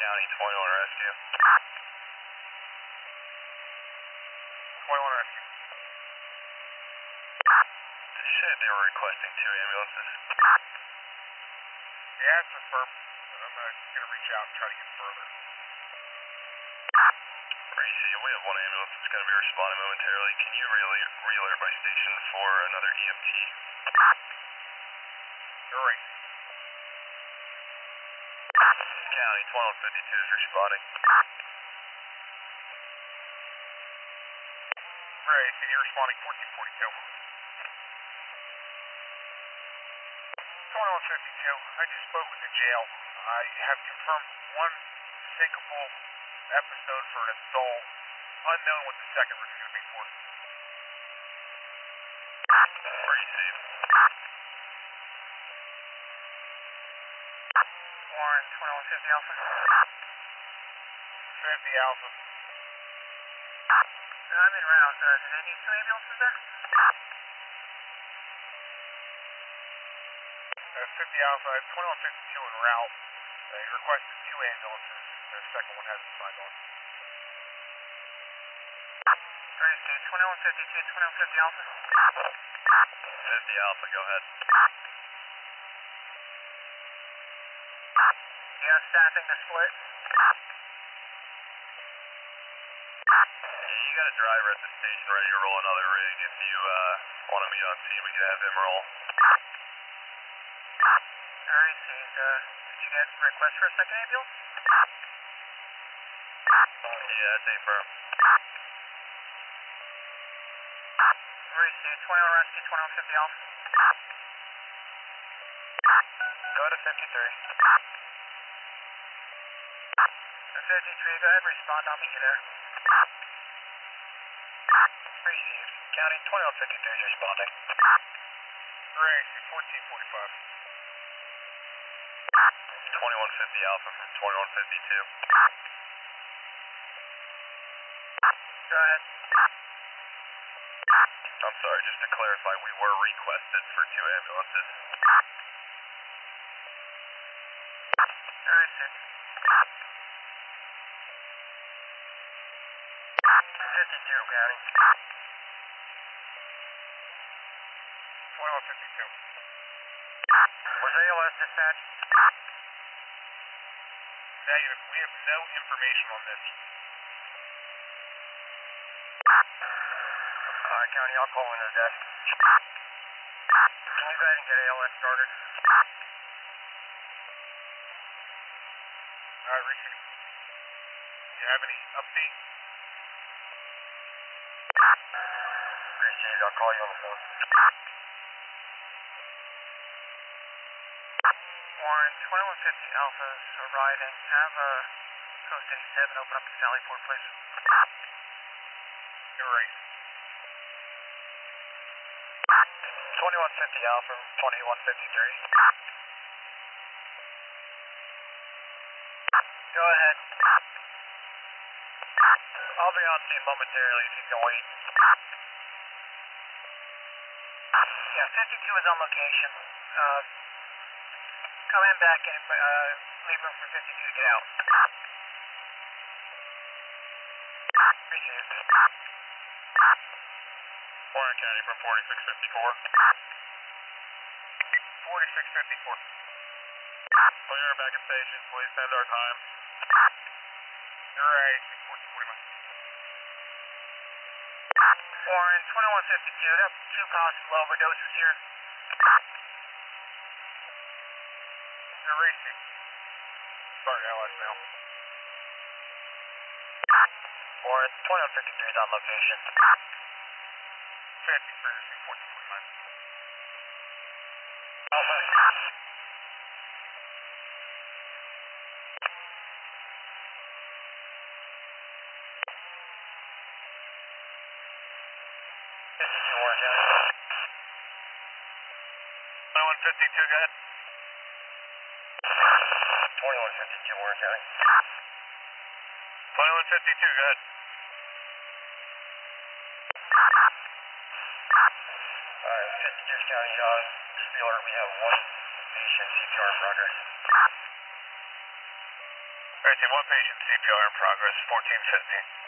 County, 21 rescue. 21 rescue. Did you say they were requesting 2 ambulances? Yeah, it's confirmed. I'm gonna reach out and try to get further. Receive, we have 1 ambulance that's going to be responding momentarily. Can you relay by station for another EMT? You're right. County, 2152 is responding. Right, and you're responding 1442. 2152, I just spoke with the jail. I have confirmed 1 syncopal episode for an adult. Unknown what the second one is going to be for. Receive. Warren, 2150 Alpha. 50 Alpha. I'm en route. Do they need 2 ambulances there? 50 Alpha, I have 2152 en route. They requested 2 ambulances. The second one hasn't signed on. Alright, Steve, 2152, 2150 Alpha. 50 Alpha, go ahead. You have staffing to split? You got a driver at the station ready to roll another rig. If you want to meet on scene, we can have him roll. Alright, Steve, did you get a request for a second ambulance? Yeah, that's affirm. Alright, Steve, 21 Rescue, 2150 Alpha. Go to 53. 53, go ahead, respond, I'll meet you there. Received. County, 2153 is responding. Right, 1445. 2150 Alpha from 2152. Go ahead. I'm sorry, just to clarify, we were requested for 2 ambulances. Alright, Steve. 52 County. 2152. Was ALS dispatched? Negative. We have no information on this. Alright, County, I'll call into the desk. Can you go ahead and get ALS started? Receive. Do you have any update? Received, I'll call you on the phone. Warren, 2150 Alpha's arriving. Have Coast 87 open up the Sally Port, please. You're right. 2150 Alpha from 2153. Go ahead. I'll be on scene momentarily if you can wait. Yeah, 52 is on location. Come in back and leave room for 52 to get out. Received. Warren County from 4654. 4654. We are back at station. Please send our time. You're right. 1441. Warren, 2152, have 2 possible overdoses here. You're racing. Sorry, LS now. Warren, 2153 is on location. 50 for 1449. Alpha. Warren County. 2152, go ahead. 2152 Warren County. 2152, go ahead. Alright, 52 County, just be alert, we have 1 patient CPR in progress. Alright, team, one patient CPR in progress, 1450.